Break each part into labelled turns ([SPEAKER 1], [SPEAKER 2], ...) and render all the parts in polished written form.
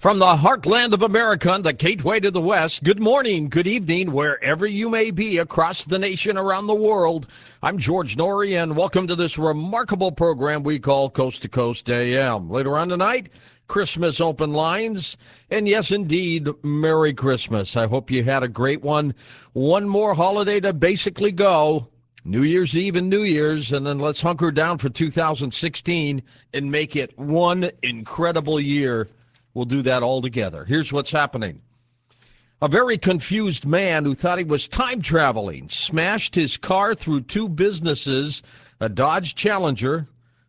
[SPEAKER 1] From the heartland of America and the gateway to the West, good morning, good evening, wherever you may be across the nation, around the world. I'm George Noory, and welcome to this remarkable program we call Coast to Coast AM. Later on tonight, Christmas open lines, and yes, indeed, Merry Christmas. I hope you had a great one. One more holiday to basically go. New Year's Eve and New Year's, and then let's hunker down for 2016 and make it one incredible year. We'll do that all together. Here's what's happening. A very confused man who thought he was time traveling smashed his car through two businesses. A Dodge Challenger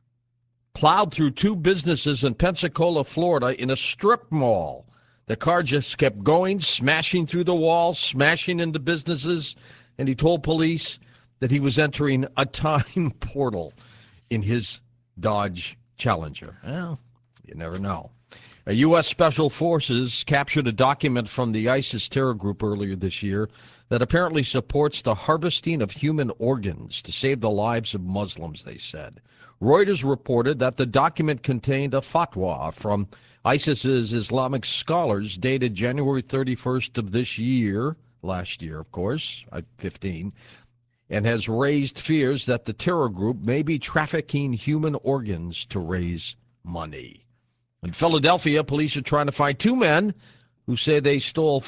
[SPEAKER 1] plowed through two businesses in Pensacola, Florida, in a strip mall. The car just kept going, smashing through the walls, smashing into businesses, and he told police that he was entering a time portal in his Dodge Challenger. Well, you never know. U.S. Special Forces captured a document from the ISIS terror group earlier this year that apparently supports the harvesting of human organs to save the lives of Muslims, they said. Reuters reported that the document contained a fatwa from ISIS's Islamic scholars dated January 31st of this year, last year, of course, 15, and has raised fears that the terror group may be trafficking human organs to raise money. In Philadelphia, police are trying to find two men who say they stole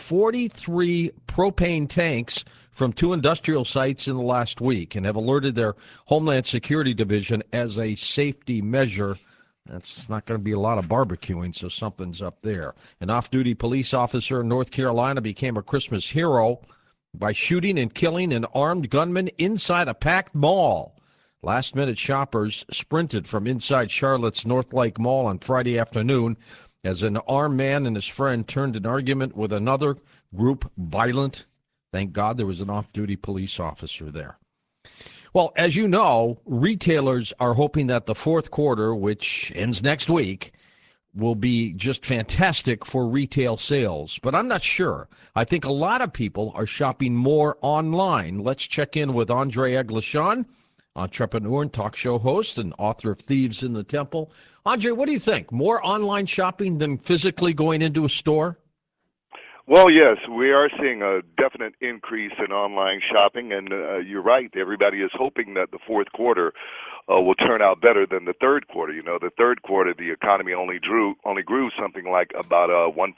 [SPEAKER 1] 43 propane tanks from two industrial sites in the last week and have alerted their Homeland Security Division as a safety measure. That's not going to be a lot of barbecuing, so something's up there. An off-duty police officer in North Carolina became a Christmas hero by shooting and killing an armed gunman inside a packed mall. Last-minute shoppers sprinted from inside Charlotte's North Lake Mall on Friday afternoon as an armed man and his friend turned an argument with another group violent. Thank God there was an off-duty police officer there. Well, as you know, retailers are hoping that the fourth quarter, which ends next week, will be just fantastic for retail sales. But I'm not sure. I think a lot of people are shopping more online. Let's check in with Andre Eglishon, entrepreneur and talk show host and author of Thieves in the Temple. Andre, what do you think? More online shopping than physically going into a store?
[SPEAKER 2] Well, yes, we are seeing a definite increase in online shopping, and you're right. Everybody is hoping that the fourth quarter will turn out better than the third quarter. You know, the third quarter, the economy only grew something like about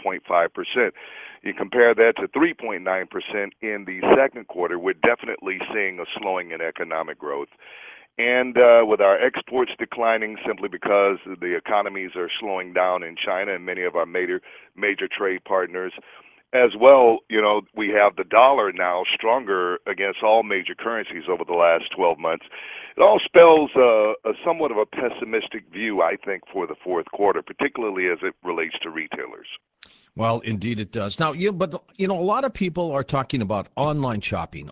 [SPEAKER 2] 1.5%. You compare that to 3.9% in the second quarter, we're definitely seeing a slowing in economic growth. And with our exports declining simply because the economies are slowing down in China and many of our major trade partners, as well, you know, we have the dollar now stronger against all major currencies over the last 12 months. It all spells a somewhat of a pessimistic view, I think, for the fourth quarter, particularly as it relates to retailers.
[SPEAKER 1] Well, indeed it does. Now, but a lot of people are talking about online shopping.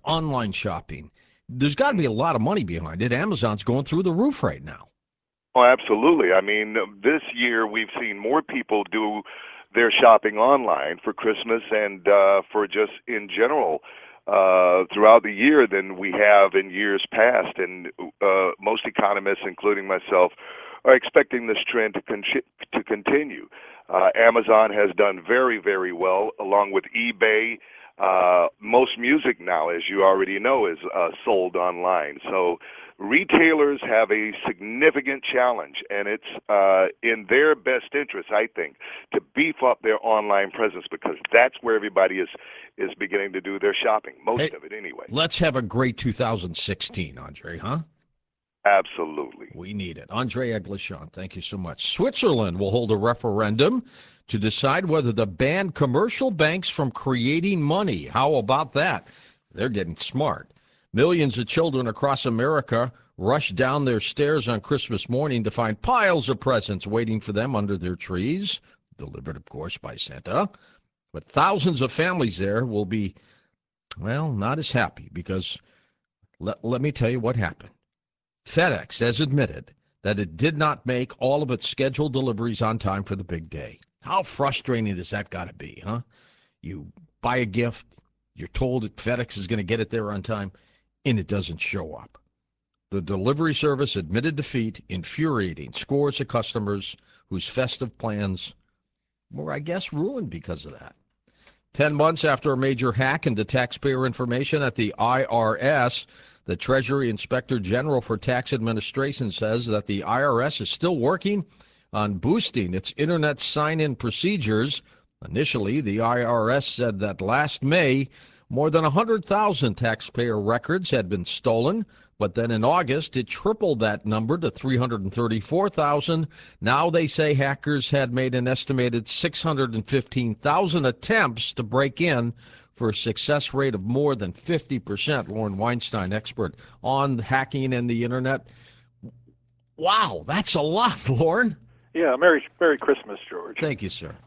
[SPEAKER 1] There's got to be a lot of money behind it. Amazon's going through the roof right now.
[SPEAKER 2] Oh, absolutely. I mean, this year we've seen more people do their shopping online for Christmas and for just in general throughout the year than we have in years past. And most economists, including myself, are expecting this trend to continue. Amazon has done very, very well, along with eBay. Most music now, as you already know, is sold online. So retailers have a significant challenge, and it's in their best interest, I think, to beef up their online presence because that's where everybody is beginning to do their shopping, most of it anyway.
[SPEAKER 1] Let's have a great 2016, Andre, huh?
[SPEAKER 2] Absolutely.
[SPEAKER 1] We need it. Andre Eglishon, thank you so much. Switzerland will hold a referendum to decide whether to ban commercial banks from creating money. How about that? They're getting smart. Millions of children across America rush down their stairs on Christmas morning to find piles of presents waiting for them under their trees, delivered, of course, by Santa. But thousands of families there will be, well, not as happy because let me tell you what happened. FedEx has admitted that it did not make all of its scheduled deliveries on time for the big day. How frustrating has that got to be, huh? You buy a gift, you're told that FedEx is going to get it there on time, and it doesn't show up. The delivery service admitted defeat, infuriating scores of customers whose festive plans were, I guess, ruined because of that. 10 months after a major hack into taxpayer information at the IRS, the Treasury Inspector General for Tax Administration says that the IRS is still working on boosting its internet sign-in procedures. Initially, the IRS said that last May, more than 100,000 taxpayer records had been stolen, but then in August, it tripled that number to 334,000. Now they say hackers had made an estimated 615,000 attempts to break in for a success rate of more than 50%. Lauren Weinstein, expert on hacking and the internet. Wow, that's a lot, Lauren.
[SPEAKER 3] Yeah, Merry Christmas, George.
[SPEAKER 1] Thank you, sir.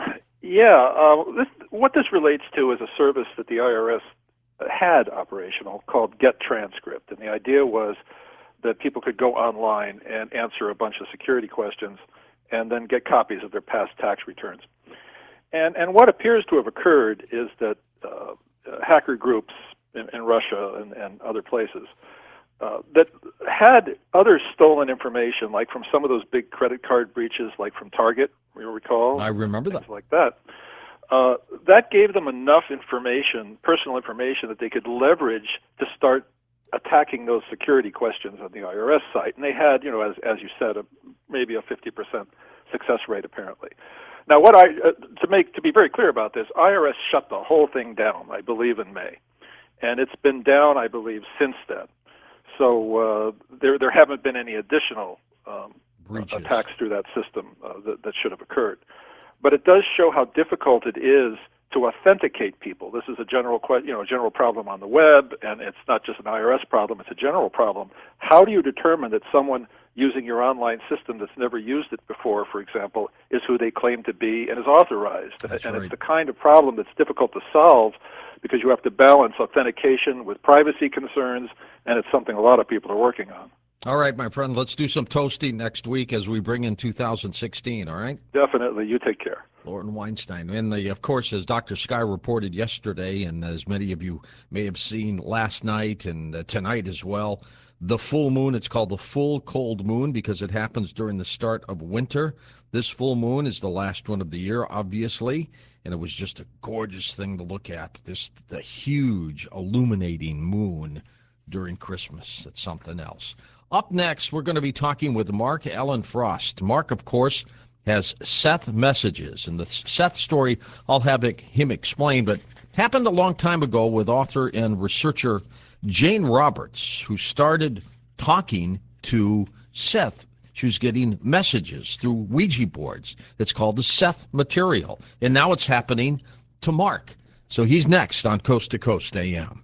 [SPEAKER 3] What this relates to is a service that the IRS had operational called Get Transcript, and the idea was that people could go online and answer a bunch of security questions and then get copies of their past tax returns. And what appears to have occurred is that hacker groups in Russia and other places that had other stolen information, like from some of those big credit card breaches, like from Target, you recall?
[SPEAKER 1] I remember
[SPEAKER 3] things
[SPEAKER 1] that.
[SPEAKER 3] Like that. That gave them enough information, personal information, that they could leverage to start attacking those security questions on the IRS site. And they had, as you said, maybe a 50% success rate apparently. Now, to be very clear about this, IRS shut the whole thing down, I believe, in May, and it's been down, I believe, since then. So there haven't been any additional attacks through that system that should have occurred. But it does show how difficult it is to authenticate people. This is a general problem on the web, and it's not just an IRS problem, it's a general problem. How do you determine that someone using your online system that's never used it before, for example, is who they claim to be and is authorized?
[SPEAKER 1] That's
[SPEAKER 3] and
[SPEAKER 1] right.
[SPEAKER 3] It's the kind of problem that's difficult to solve because you have to balance authentication with privacy concerns, and it's something a lot of people are working on.
[SPEAKER 1] All right, my friend, let's do some toasting next week as we bring in 2016, all right?
[SPEAKER 3] Definitely. You take care.
[SPEAKER 1] Lauren Weinstein. And of course, as Dr. Sky reported yesterday, and as many of you may have seen last night and tonight as well, the full moon, it's called the full cold moon because it happens during the start of winter. This full moon is the last one of the year, obviously, and it was just a gorgeous thing to look at, the huge illuminating moon during Christmas. It's something else. Up next, we're going to be talking with Mark Alan Frost. Mark, of course, has Seth messages, and the Seth story I'll have him explain, but happened a long time ago with author and researcher Jane Roberts, who started talking to Seth. She was getting messages through Ouija boards. It's called the Seth material, and now it's happening to Mark. So he's next on Coast to Coast AM.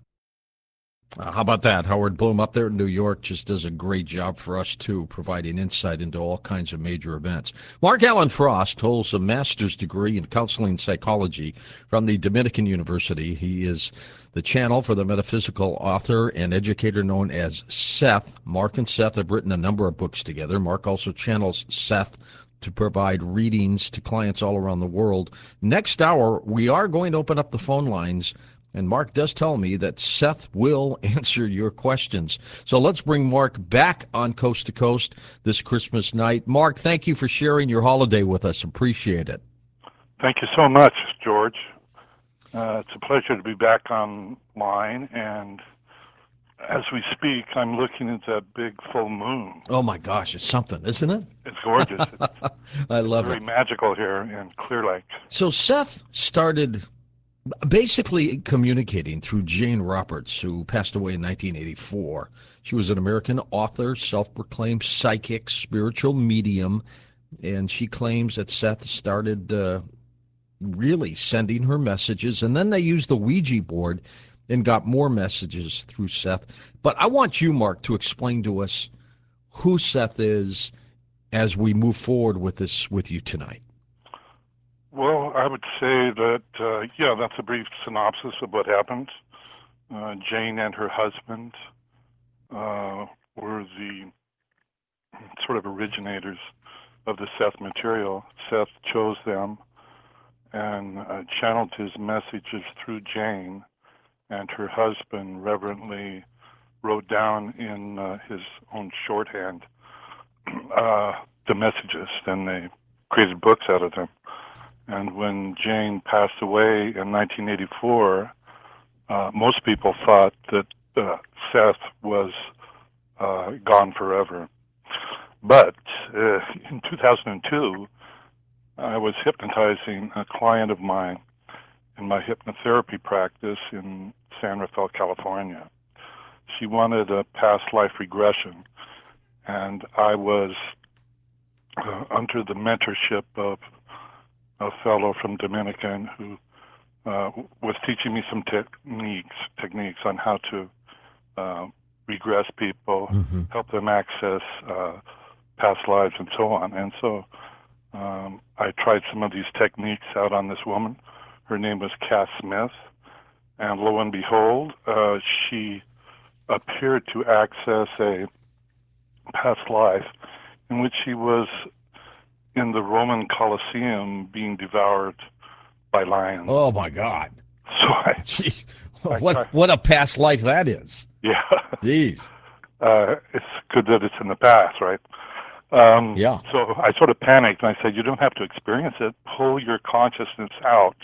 [SPEAKER 1] How about that? Howard Bloom up there in New York just does a great job for us, too, providing insight into all kinds of major events. Mark Alan Frost holds a master's degree in counseling psychology from the Dominican University. He is the channel for the metaphysical author and educator known as Seth. Mark and Seth have written a number of books together. Mark also channels Seth to provide readings to clients all around the world. Next hour, we are going to open up the phone lines. And Mark does tell me that Seth will answer your questions. So let's bring Mark back on Coast to Coast this Christmas night. Mark, thank you for sharing your holiday with us. Appreciate it.
[SPEAKER 4] Thank you so much, George. It's a pleasure to be back online. And as we speak, I'm looking at that big full moon.
[SPEAKER 1] Oh, my gosh. It's something, isn't it?
[SPEAKER 4] It's gorgeous.
[SPEAKER 1] I love
[SPEAKER 4] very
[SPEAKER 1] it.
[SPEAKER 4] magical here in Clear Lake.
[SPEAKER 1] So Seth started basically communicating through Jane Roberts, who passed away in 1984. She was an American author, self-proclaimed psychic, spiritual medium, and she claims that Seth started really sending her messages, and then they used the Ouija board and got more messages through Seth. But I want you, Mark, to explain to us who Seth is as we move forward with this with you tonight.
[SPEAKER 4] Well, I would say that, that's a brief synopsis of what happened. Jane and her husband were the sort of originators of the Seth material. Seth chose them and channeled his messages through Jane, and her husband reverently wrote down in his own shorthand the messages. Then they created books out of them. And when Jane passed away in 1984, most people thought that Seth was gone forever. But in 2002, I was hypnotizing a client of mine in my hypnotherapy practice in San Rafael, California. She wanted a past life regression, and I was under the mentorship of a fellow from Dominican who was teaching me some techniques on how to regress people, help them access past lives, and so on. And so I tried some of these techniques out on this woman. Her name was Cass Smith, and lo and behold, she appeared to access a past life in which she was in the Roman Colosseum being devoured by lions.
[SPEAKER 1] Oh my God!
[SPEAKER 4] So
[SPEAKER 1] Gee, what a past life that is.
[SPEAKER 4] Yeah.
[SPEAKER 1] Jeez.
[SPEAKER 4] It's good that it's in the past, right?
[SPEAKER 1] Yeah.
[SPEAKER 4] So I sort of panicked, and I said, you don't have to experience it. Pull your consciousness out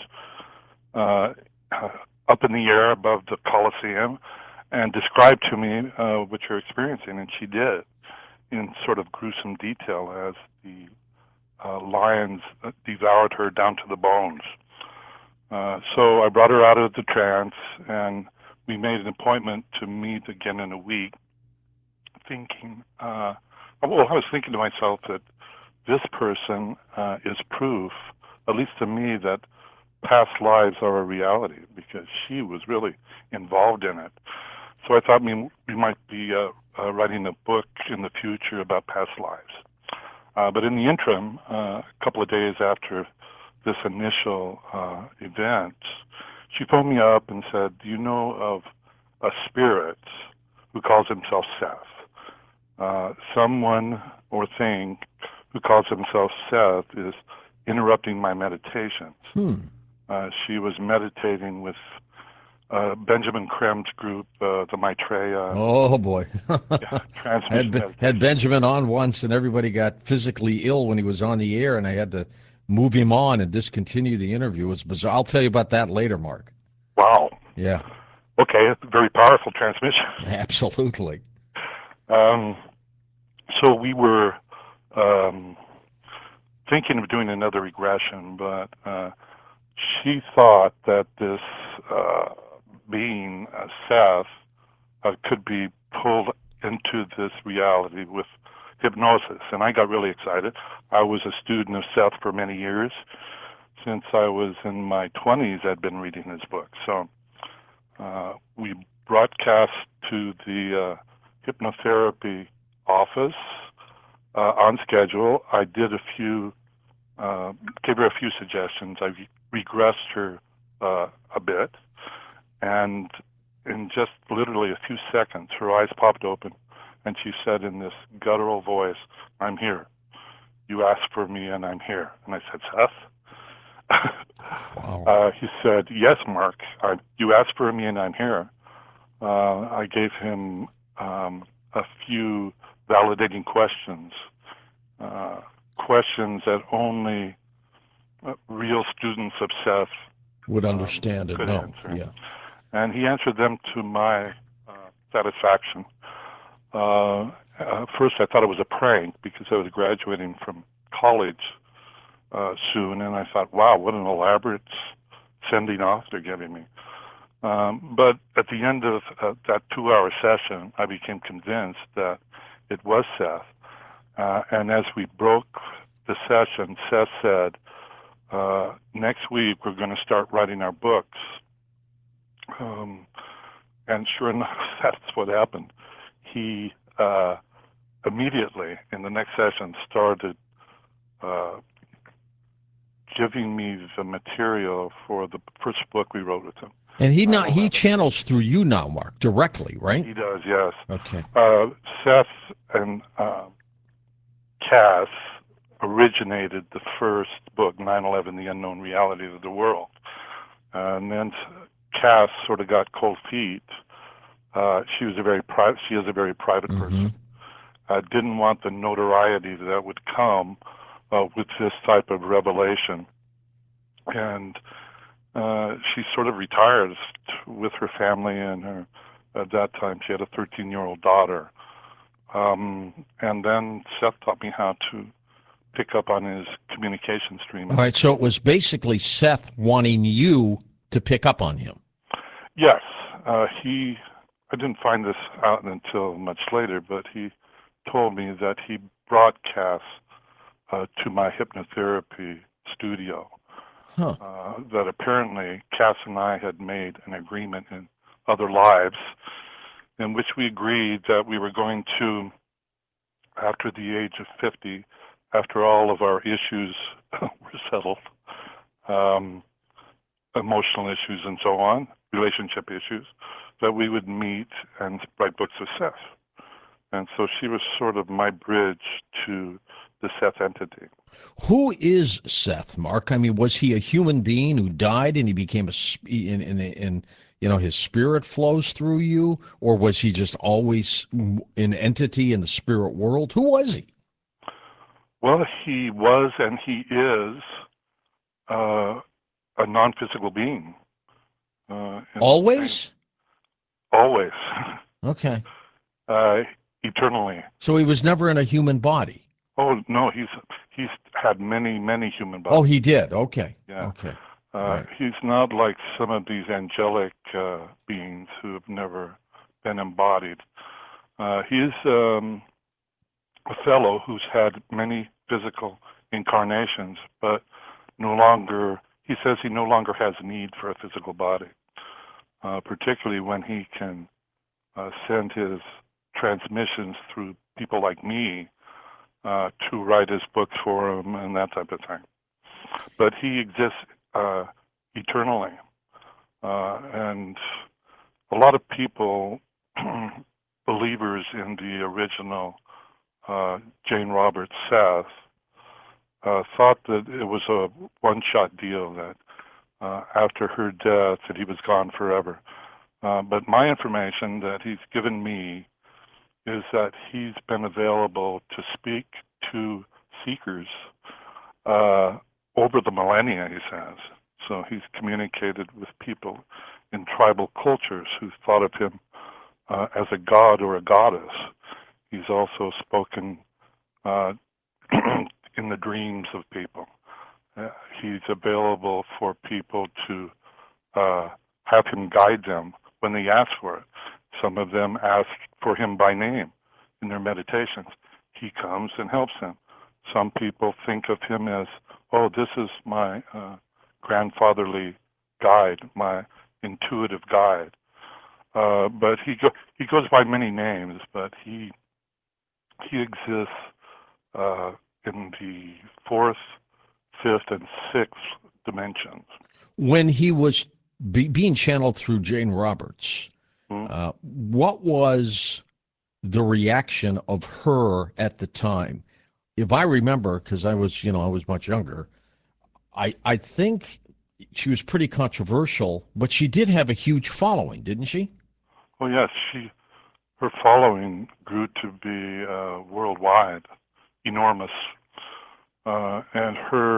[SPEAKER 4] up in the air above the Colosseum and describe to me what you're experiencing. And she did in sort of gruesome detail as the lions devoured her down to the bones. So I brought her out of the trance, and we made an appointment to meet again in a week, thinking, I was thinking to myself that this person is proof, at least to me, that past lives are a reality, because she was really involved in it. So I thought we might be writing a book in the future about past lives. But in the interim, a couple of days after this initial event, she phoned me up and said, do you know of a spirit who calls himself Seth? Someone or thing who calls himself Seth is interrupting my meditations. She was meditating with Benjamin Krem's group, the Maitreya.
[SPEAKER 1] Oh boy!
[SPEAKER 4] Transmission
[SPEAKER 1] had Benjamin on once, and everybody got physically ill when he was on the air, and I had to move him on and discontinue the interview. It was bizarre. I'll tell you about that later, Mark.
[SPEAKER 4] Wow.
[SPEAKER 1] Yeah.
[SPEAKER 4] Okay, it's a very powerful transmission.
[SPEAKER 1] Absolutely.
[SPEAKER 4] So we were thinking of doing another regression, but she thought that this being, Seth, could be pulled into this reality with hypnosis. And I got really excited. I was a student of Seth for many years. Since I was in my 20s, I'd been reading his book. So we broadcast to the hypnotherapy office on schedule. I did gave her a few suggestions. I regressed her a bit, and in just literally a few seconds, her eyes popped open, and she said in this guttural voice, "I'm here. You asked for me, and I'm here." And I said, "Seth?"
[SPEAKER 1] Wow.
[SPEAKER 4] He said, "Yes, Mark. You asked for me, and I'm here." I gave him a few validating questions, questions that only real students of Seth
[SPEAKER 1] Would understand it.
[SPEAKER 4] could
[SPEAKER 1] No.
[SPEAKER 4] answer.
[SPEAKER 1] Yeah.
[SPEAKER 4] And he answered them to my satisfaction. First, I thought it was a prank because I was graduating from college soon, and I thought, wow, what an elaborate sending off they're giving me. But at the end of that 2-hour session, I became convinced that it was Seth. And as we broke the session, Seth said, next week we're going to start writing our books. And sure enough, that's what happened. He immediately in the next session started giving me the material for the first book we wrote with him.
[SPEAKER 1] And he channels through you now, Mark, directly, right?
[SPEAKER 4] He does, yes.
[SPEAKER 1] Okay.
[SPEAKER 4] Seth and Cass originated the first book, 9/11: The Unknown Reality of the World. And then Cass sort of got cold feet. She is a very private person. Didn't want the notoriety that would come with this type of revelation. and she sort of retired with her family, and at that time she had a 13-year-old daughter. And then Seth taught me how to pick up on his communication stream.
[SPEAKER 1] All right, so it was basically Seth wanting you to pick up on him.
[SPEAKER 4] Yes, I didn't find this out until much later, but he told me that he broadcasts to my hypnotherapy studio.
[SPEAKER 1] Huh.
[SPEAKER 4] That apparently Cass and I had made an agreement in other lives in which we agreed that we were going to, after the age of 50, after all of our issues were settled, emotional issues and so on, relationship issues, that we would meet and write books with Seth. And so she was sort of my bridge to the Seth entity.
[SPEAKER 1] Who is Seth, Mark? I mean, was he a human being who died and he became his spirit flows through you, or was he just always an entity in the spirit world? Who was he?
[SPEAKER 4] Well, he was and he is a non-physical being.
[SPEAKER 1] Always?
[SPEAKER 4] Always.
[SPEAKER 1] Okay.
[SPEAKER 4] Eternally.
[SPEAKER 1] So he was never in a human body?
[SPEAKER 4] Oh, no, he's had many, many human bodies.
[SPEAKER 1] Oh, he did. Okay.
[SPEAKER 4] Yeah.
[SPEAKER 1] Okay.
[SPEAKER 4] Right. He's not like some of these angelic beings who have never been embodied. He's a fellow who's had many physical incarnations, but he says he no longer has need for a physical body, particularly when he can send his transmissions through people like me to write his books for him and that type of thing. But he exists eternally. And a lot of people, believers in the original Jane Roberts Seth, thought that it was a one-shot deal, that after her death that he was gone forever. But my information that he's given me is that he's been available to speak to seekers over the millennia, he says. So he's communicated with people in tribal cultures who thought of him as a god or a goddess. He's also spoken in the dreams of people. He's available for people to have him guide them when they ask for it. Some of them ask for him by name in their meditations. He comes and helps them. Some people think of him as, oh, this is my grandfatherly guide, my intuitive guide. But he goes by many names, but he exists in the fourth, fifth, and sixth dimensions.
[SPEAKER 1] When he was being channeled through Jane Roberts, what was the reaction of her at the time? If I remember, because I was much younger, I think she was pretty controversial, but she did have a huge following, didn't she?
[SPEAKER 4] Oh yes, her following grew to be worldwide, enormous, and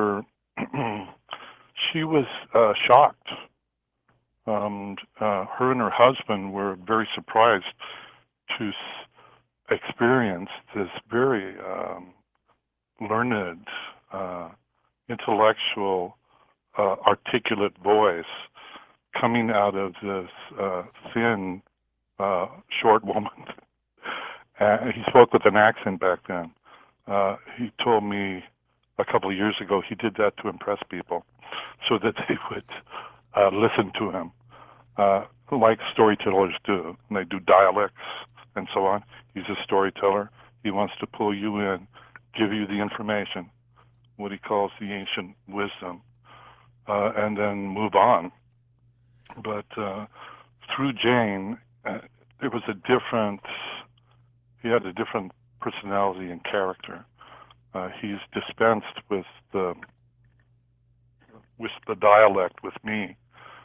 [SPEAKER 4] she was shocked. Her and her husband were very surprised to experience this very learned, intellectual, articulate voice coming out of this thin, short woman. He spoke with an accent back then. He told me a couple of years ago he did that to impress people so that they would listen to him, like storytellers do. And they do dialects and so on. He's a storyteller. He wants to pull you in, give you the information, what he calls the ancient wisdom, and then move on. But through Jane, there was he had a different personality and character. He's dispensed with the dialect with me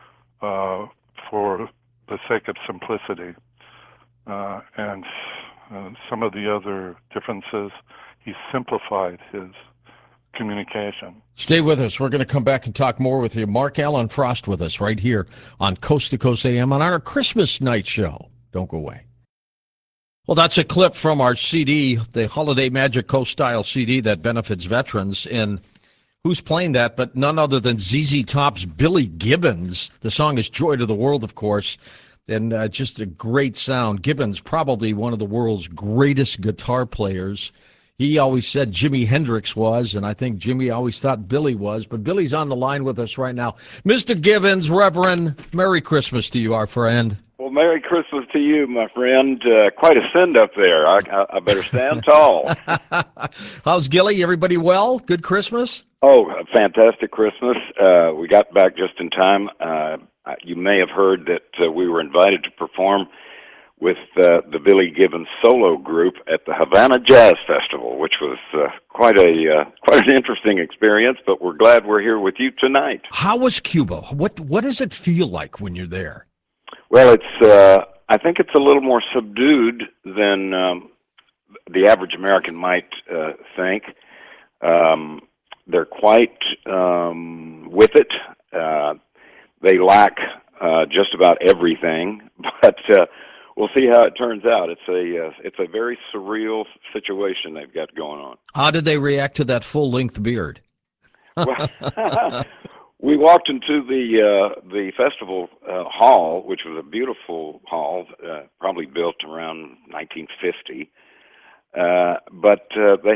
[SPEAKER 4] for the sake of simplicity, and some of the other differences. He simplified his communication.
[SPEAKER 1] Stay with us. We're going to come back and talk more with you. Mark Alan Frost with us right here on Coast to Coast AM on our Christmas night show. Don't go away. Well, that's a clip from our CD, the Holiday Magic Coast Style CD that benefits veterans. And who's playing that but none other than ZZ Top's Billy Gibbons. The song is Joy to the World, of course, and just a great sound. Gibbons, probably one of the world's greatest guitar players. He always said Jimi Hendrix was, and I think Jimmy always thought Billy was, but Billy's on the line with us right now. Mr. Gibbons, Reverend, Merry Christmas to you, our friend.
[SPEAKER 5] Well, Merry Christmas to you, my friend. Quite a send up there. I better stand tall.
[SPEAKER 1] How's Gilly? Everybody well? Good Christmas?
[SPEAKER 5] Oh, a fantastic Christmas. We got back just in time. You may have heard that we were invited to perform with the Billy Gibbons solo group at the Havana Jazz Festival, which was quite an interesting experience. But we're glad we're here with you tonight.
[SPEAKER 1] How was Cuba? What does it feel like when you're there?
[SPEAKER 5] Well, I think it's a little more subdued than the average American might think. They're quite with it. They lack just about everything, but we'll see how it turns out. It's a very surreal situation they've got going on.
[SPEAKER 1] How did they react to that full-length beard?
[SPEAKER 5] Well, we walked into the festival hall, which was a beautiful hall, probably built around 1950. But they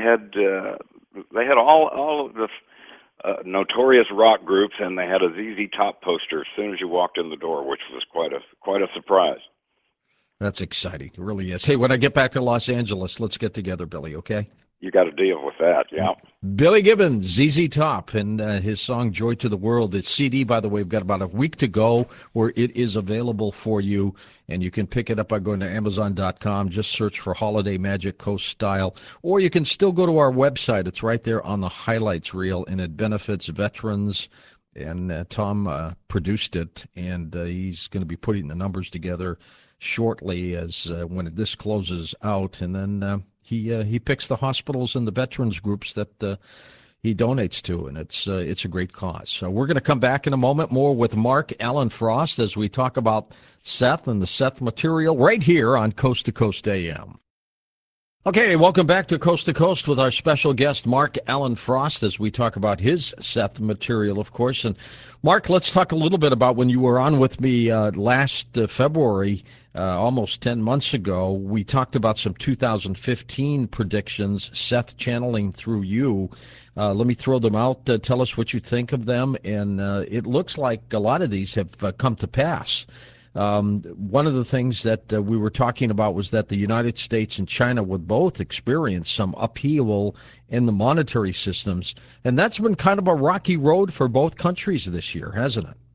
[SPEAKER 5] had all of the notorious rock groups, and they had a ZZ Top poster as soon as you walked in the door, which was quite a surprise.
[SPEAKER 1] That's exciting. It really is. Hey, when I get back to Los Angeles, let's get together, Billy, okay?
[SPEAKER 5] You got to deal with that, yeah.
[SPEAKER 1] Billy Gibbons, ZZ Top, and his song Joy to the World. The CD, by the way, we've got about a week to go where it is available for you, and you can pick it up by going to Amazon.com. Just search for Holiday Magic Coast Style, or you can still go to our website. It's right there on the highlights reel, and it benefits veterans. And Tom produced it, and he's going to be putting the numbers together shortly as when this closes out, and then he picks the hospitals and the veterans groups that he donates to, and it's a great cause. So we're going to come back in a moment more with Mark Alan Frost as we talk about Seth and the Seth material right here on Coast to Coast AM. Okay, welcome back to Coast with our special guest, Mark Alan Frost, as we talk about his Seth material, of course. And Mark, let's talk a little bit about when you were on with me last February, almost 10 months ago. We talked about some 2015 predictions, Seth channeling through you. Let me throw them out. Tell us what you think of them. And it looks like a lot of these have come to pass. One of the things that we were talking about was that the United States and China would both experience some upheaval in the monetary systems, and that's been kind of a rocky road for both countries this year, hasn't it?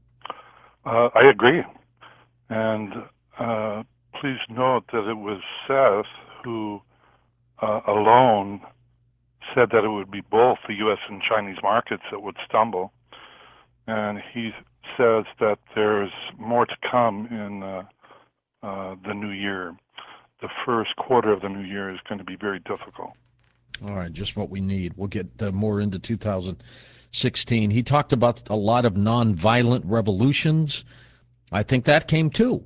[SPEAKER 4] I agree. And please note that it was Seth who alone said that it would be both the U.S. and Chinese markets that would stumble. And he says that there's more to come in the new year. The first quarter of the new year is going to be very difficult.
[SPEAKER 1] All right, just what we need. We'll get more into 2016. He talked about a lot of nonviolent revolutions. I think that came too.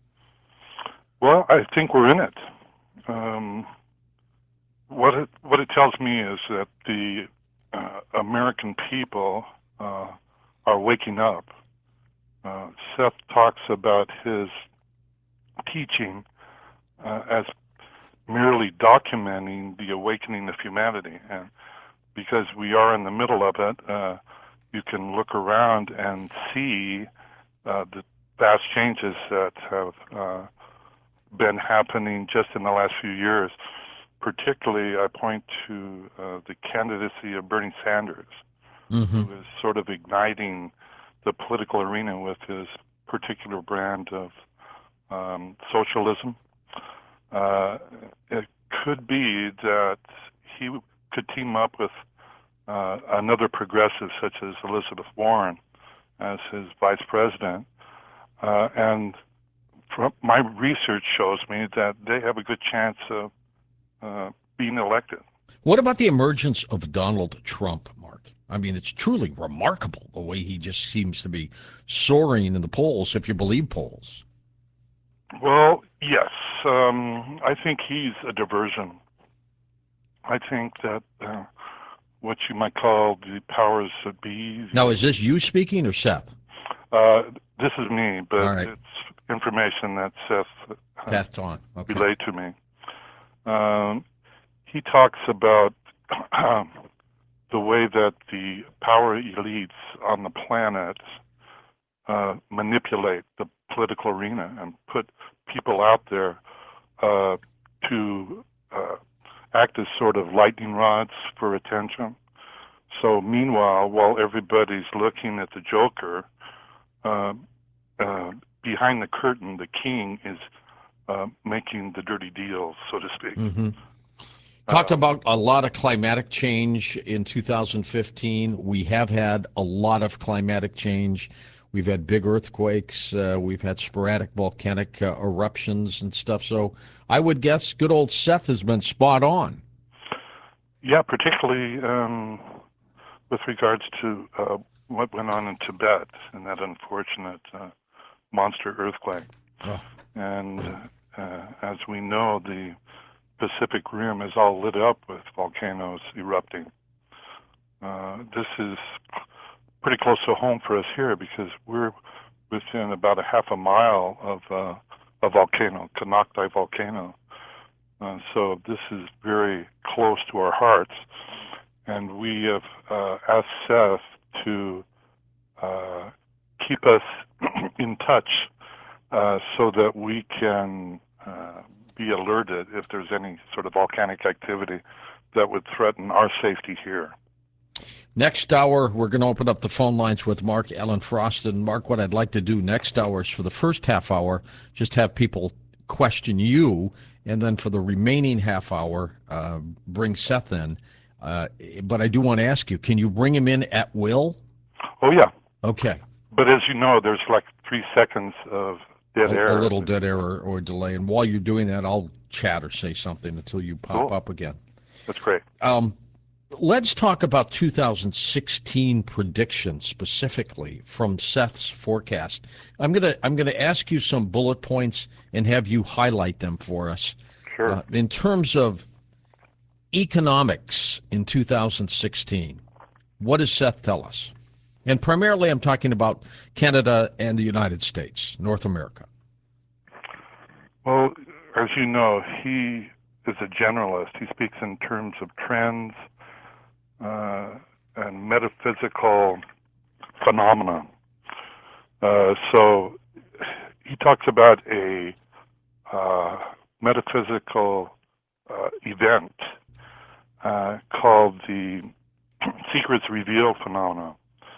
[SPEAKER 4] Well, I think we're in it. What it tells me is that the American people are waking up. Seth talks about his teaching as merely documenting the awakening of humanity. And because we are in the middle of it, you can look around and see the vast changes that have been happening just in the last few years. Particularly, I point to the candidacy of Bernie Sanders, who is sort of igniting the political arena with his particular brand of socialism. It could be that he could team up with another progressive such as Elizabeth Warren as his vice president. And from my research shows me that they have a good chance of being elected.
[SPEAKER 1] What about the emergence of Donald Trump, Mark? I mean, it's truly remarkable the way he just seems to be soaring in the polls, if you believe polls.
[SPEAKER 4] Well, yes. I think he's a diversion. I think that what you might call the powers that be.
[SPEAKER 1] Now, is this you speaking or Seth?
[SPEAKER 4] This is me, but
[SPEAKER 1] right.
[SPEAKER 4] It's information that Seth
[SPEAKER 1] passed on. Okay.
[SPEAKER 4] Relayed to me. He talks about the way that the power elites on the planet manipulate the political arena and put people out there to act as sort of lightning rods for attention. So meanwhile, while everybody's looking at the Joker, behind the curtain, the king is making the dirty deals, so to speak.
[SPEAKER 1] Mm-hmm. Talked about a lot of climatic change in 2015. We have had a lot of climatic change. We've had big earthquakes. We've had sporadic volcanic eruptions and stuff. So I would guess good old Seth has been spot on.
[SPEAKER 4] Yeah, particularly with regards to what went on in Tibet and that unfortunate monster earthquake.
[SPEAKER 1] Oh.
[SPEAKER 4] And as we know, the Pacific Rim is all lit up with volcanoes erupting. This is pretty close to home for us here because we're within about a half a mile of a volcano, Konocti volcano. So this is very close to our hearts. And we have asked Seth to keep us in touch so that we can be alerted if there's any sort of volcanic activity that would threaten our safety here.
[SPEAKER 1] Next hour, we're going to open up the phone lines with Mark Alan Frost. And Mark, what I'd like to do next hour is for the first half hour, just have people question you, and then for the remaining half hour, bring Seth in. But I do want to ask you, can you bring him in at will?
[SPEAKER 4] Oh, yeah.
[SPEAKER 1] Okay.
[SPEAKER 4] But as you know, there's like 3 seconds of dead air.
[SPEAKER 1] A little dead air or delay. And while you're doing that, I'll chat or say something until you pop up again.
[SPEAKER 4] That's great.
[SPEAKER 1] Let's talk about 2016 predictions specifically from Seth's forecast. I'm gonna ask you some bullet points and have you highlight them for us.
[SPEAKER 4] Sure.
[SPEAKER 1] In terms of economics in 2016, what does Seth tell us? And primarily I'm talking about Canada and the United States, North America.
[SPEAKER 4] Well, as you know, he is a generalist. He speaks in terms of trends and metaphysical phenomena. So he talks about a metaphysical event called the Secrets Revealed phenomena.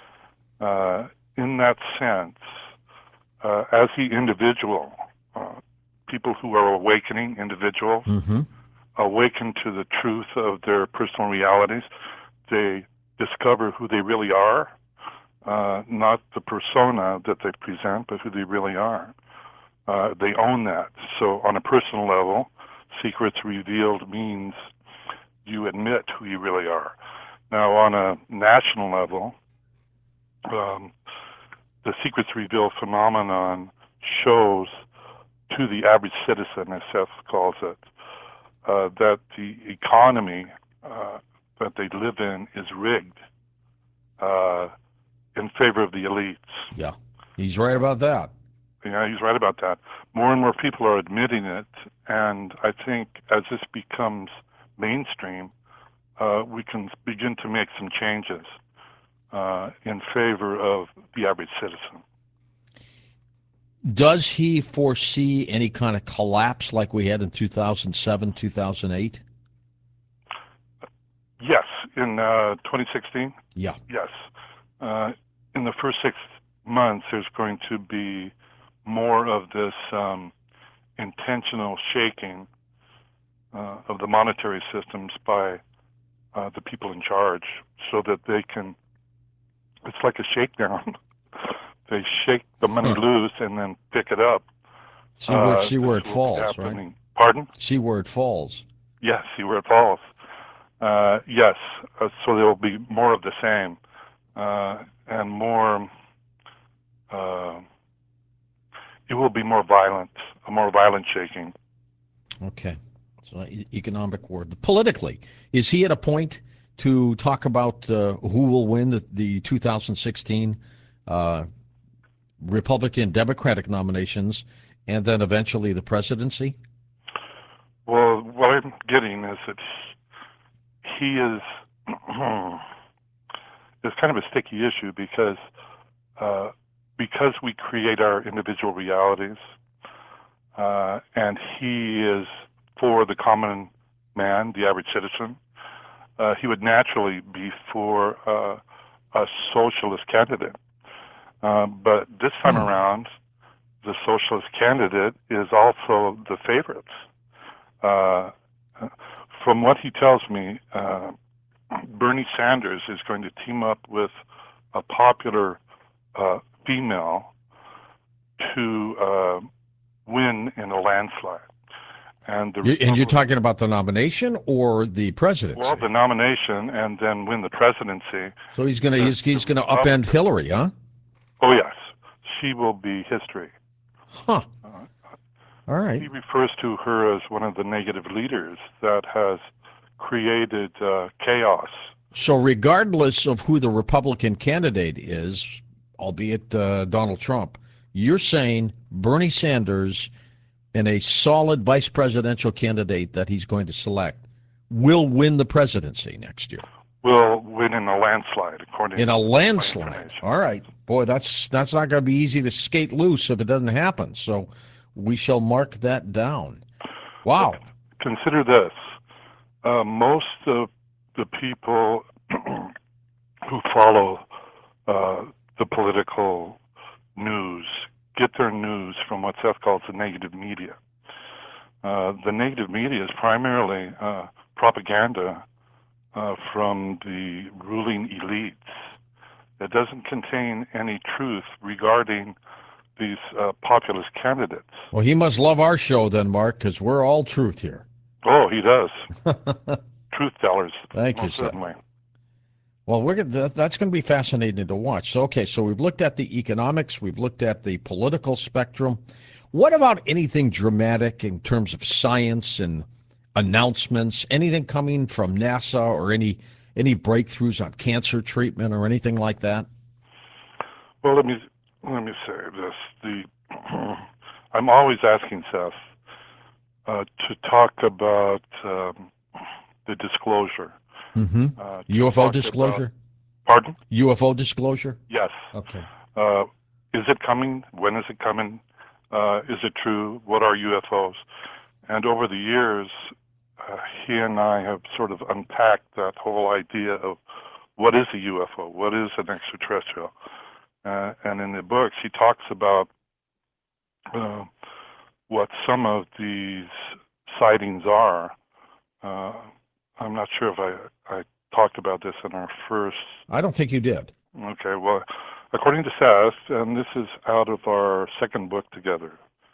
[SPEAKER 4] In that sense, as the individual, people who are awakening individuals, awaken to the truth of their personal realities, they discover who they really are, not the persona that they present, but who they really are. They own that. So on a personal level, Secrets Revealed means you admit who you really are. Now on a national level, the Secrets Revealed phenomenon shows to the average citizen, as Seth calls it, that the economy that they live in is rigged in favor of the elites.
[SPEAKER 1] Yeah, he's right about that.
[SPEAKER 4] Yeah, he's right about that. More and more people are admitting it, and I think as this becomes mainstream, we can begin to make some changes in favor of the average citizen.
[SPEAKER 1] Does he foresee any kind of collapse like we had in 2007, 2008?
[SPEAKER 4] Yes, in 2016?
[SPEAKER 1] Yeah.
[SPEAKER 4] Yes. In the first 6 months, there's going to be more of this intentional shaking of the monetary systems by the people in charge so that they can, it's like a shakedown. They shake the money loose and then pick it up.
[SPEAKER 1] See where it falls, right?
[SPEAKER 4] Pardon?
[SPEAKER 1] See where it falls.
[SPEAKER 4] Yes, see where it falls. Yes, so there will be more of the same, and more. It will be more violent, a more violent shaking.
[SPEAKER 1] Okay. So economic war. Politically, is he at a point to talk about who will win the 2016 Republican Democratic nominations and then eventually the presidency?
[SPEAKER 4] Well, what I'm getting is that he is it's kind of a sticky issue because we create our individual realities, and he is for the common man, the average citizen. He would naturally be for a socialist candidate. But this time around, the socialist candidate is also the favorite. From what he tells me, Bernie Sanders is going to team up with a popular female to win in a landslide. And
[SPEAKER 1] you're talking about the nomination or the presidency?
[SPEAKER 4] Well, the nomination and then win the presidency.
[SPEAKER 1] So he's gonna upend Hillary, huh?
[SPEAKER 4] Oh yes, she will be history.
[SPEAKER 1] Huh. All right.
[SPEAKER 4] He refers to her as one of the negative leaders that has created chaos.
[SPEAKER 1] So regardless of who the Republican candidate is, albeit Donald Trump, you're saying Bernie Sanders and a solid vice presidential candidate that he's going to select will win the presidency next year.
[SPEAKER 4] Will win in a landslide, according
[SPEAKER 1] in
[SPEAKER 4] to
[SPEAKER 1] a landslide. All right, boy, that's not going to be easy to skate loose if it doesn't happen. So we shall mark that down. Wow.
[SPEAKER 4] Well, consider this: most of the people who follow the political news get their news from what Seth calls the negative media. The negative media is primarily propaganda from the ruling elites. It doesn't contain any truth regarding these populist candidates.
[SPEAKER 1] Well, he must love our show then, Mark, because we're all truth here.
[SPEAKER 4] Oh, he does. Truth tellers.
[SPEAKER 1] Thank you,
[SPEAKER 4] certainly.
[SPEAKER 1] Seth. Well, that's going to be fascinating to watch. So, okay, so we've looked at the economics, we've looked at the political spectrum. What about anything dramatic in terms of science and announcements? Anything coming from NASA or any breakthroughs on cancer treatment or anything like that?
[SPEAKER 4] Well, let me say this: I'm always asking Seth to talk about the disclosure.
[SPEAKER 1] Mm-hmm. UFO disclosure?
[SPEAKER 4] Pardon?
[SPEAKER 1] UFO disclosure?
[SPEAKER 4] Yes.
[SPEAKER 1] Okay.
[SPEAKER 4] Is it coming? When is it coming? Is it true? What are UFOs? And over the years, he and I have sort of unpacked that whole idea of what is a UFO? What is an extraterrestrial? And in the books, he talks about what some of these sightings are. I'm not sure if I talked about this in our first...
[SPEAKER 1] I don't think you did.
[SPEAKER 4] Okay, well, according to Seth, and this is out of our second book together,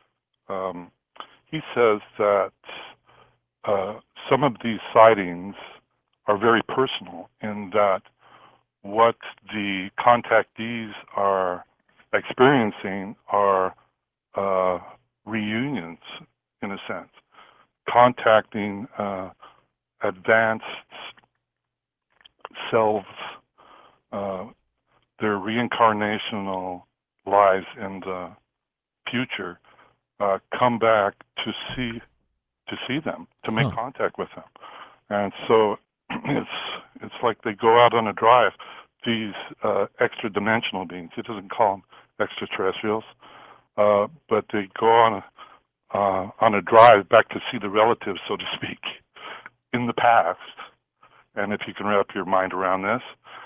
[SPEAKER 4] he says that some of these sightings are very personal in that what the contactees are experiencing are reunions, in a sense, contacting advanced selves, their reincarnational lives in the future, come back to see them, to make contact with them. And so it's like they go out on a drive, these extra-dimensional beings. It doesn't call them extraterrestrials, but they go on a drive back to see the relatives, so to speak, in the past. And if you can wrap your mind around this,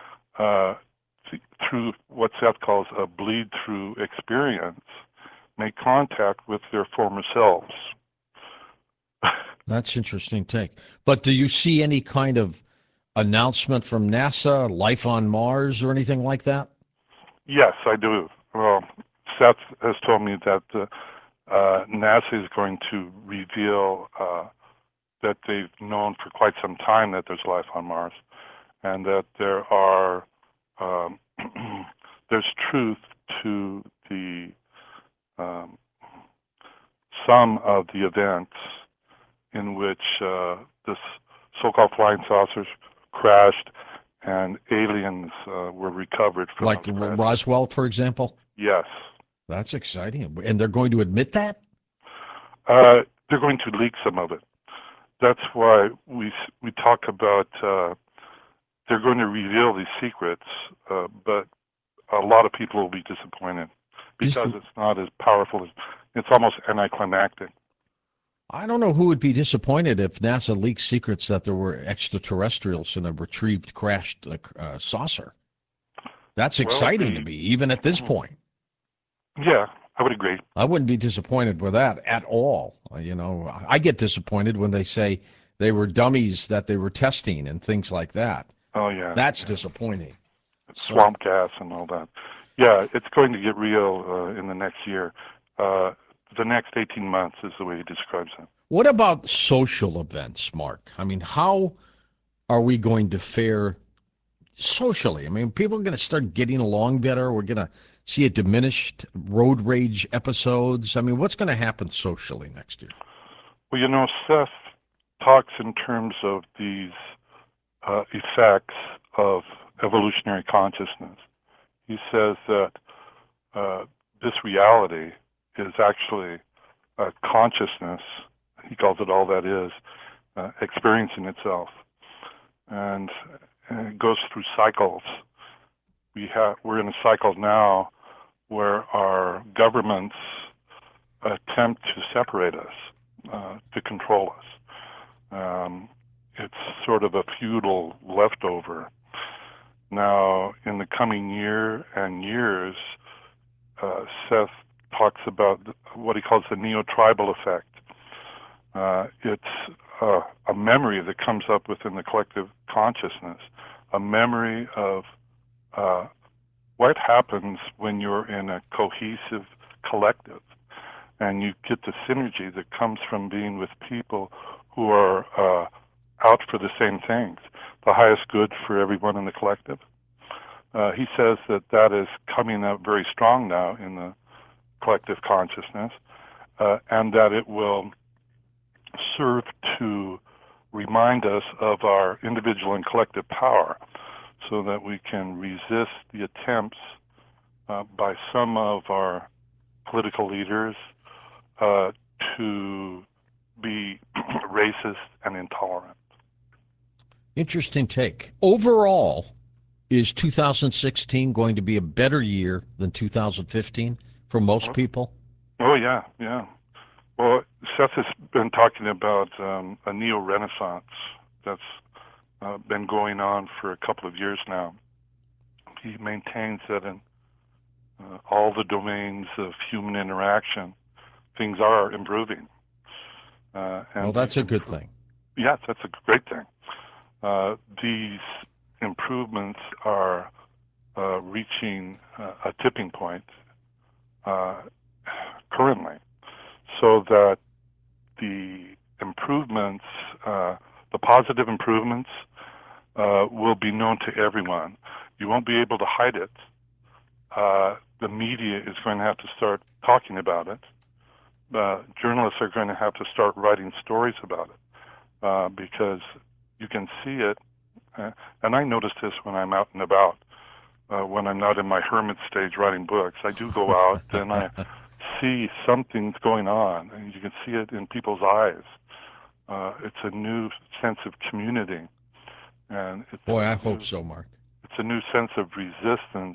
[SPEAKER 4] through what Seth calls a bleed-through experience, make contact with their former selves.
[SPEAKER 1] That's interesting take. But do you see any kind of announcement from NASA, life on Mars, or anything like that?
[SPEAKER 4] Yes, I do. Well, Seth has told me that NASA is going to reveal that they've known for quite some time that there's life on Mars, and that there are there's truth to the some of the events in which this so-called flying saucers crashed and aliens were recovered from.
[SPEAKER 1] Like Roswell, for example?
[SPEAKER 4] Yes.
[SPEAKER 1] That's exciting. And they're going to admit that?
[SPEAKER 4] They're going to leak some of it. That's why we talk about they're going to reveal these secrets, but a lot of people will be disappointed because it's not as powerful as it's almost anticlimactic.
[SPEAKER 1] I don't know who would be disappointed if NASA leaked secrets that there were extraterrestrials in a retrieved, crashed saucer. That's exciting to me, even at this point.
[SPEAKER 4] Yeah, I would agree.
[SPEAKER 1] I wouldn't be disappointed with that at all. You know, I get disappointed when they say they were dummies that they were testing and things like that.
[SPEAKER 4] Oh, yeah.
[SPEAKER 1] That's disappointing.
[SPEAKER 4] Swamp gas and all that. Yeah, it's going to get real in the next year. The next 18 months is the way he describes it.
[SPEAKER 1] What about social events, Mark? I mean, how are we going to fare socially? I mean, people are going to start getting along better. We're going to see a diminished road rage episodes. I mean, what's going to happen socially next year?
[SPEAKER 4] Well, you know, Seth talks in terms of these effects of evolutionary consciousness. He says that this reality is actually consciousness, he calls it all that is, experiencing itself. And it goes through cycles. We're in a cycle now where our governments attempt to separate us, to control us. It's sort of a feudal leftover. Now, in the coming year and years, Seth talks about what he calls the neo-tribal effect. It's a memory that comes up within the collective consciousness, a memory of what happens when you're in a cohesive collective, and you get the synergy that comes from being with people who are out for the same things, the highest good for everyone in the collective. He says that is coming up very strong now in the collective consciousness, and that it will serve to remind us of our individual and collective power so that we can resist the attempts by some of our political leaders to be racist and intolerant.
[SPEAKER 1] Interesting take. Overall, is 2016 going to be a better year than 2015 for most people?
[SPEAKER 4] Oh, yeah, yeah. Well, Seth has been talking about a neo-renaissance that's been going on for a couple of years now. He maintains that in all the domains of human interaction, things are improving.
[SPEAKER 1] Well, that's a good thing.
[SPEAKER 4] Yes, that's a great thing. These improvements are reaching a tipping point currently, so that the improvements, the positive improvements, will be known to everyone. You won't be able to hide it. The media is going to have to start talking about it. Journalists are going to have to start writing stories about it because you can see it. And I notice this when I'm out and about, when I'm not in my hermit stage writing books. I do go out and I see something's going on, and you can see it in people's eyes. It's a new sense of community. And
[SPEAKER 1] Boy, I hope so, Mark.
[SPEAKER 4] It's a new sense of resistance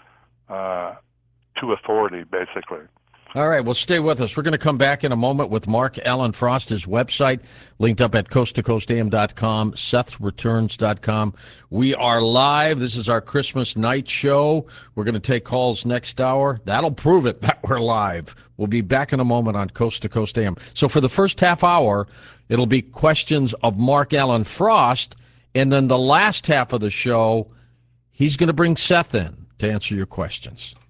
[SPEAKER 4] to authority, basically.
[SPEAKER 1] All right, well, stay with us. We're going to come back in a moment with Mark Alan Frost, his website, linked up at coasttocoastam.com, SethReturns.com. We are live. This is our Christmas night show. We're going to take calls next hour. That'll prove it that we're live. We'll be back in a moment on Coast to Coast AM. So for the first half hour, it'll be questions of Mark Alan Frost, and then the last half of the show, he's going to bring Seth in to answer your questions.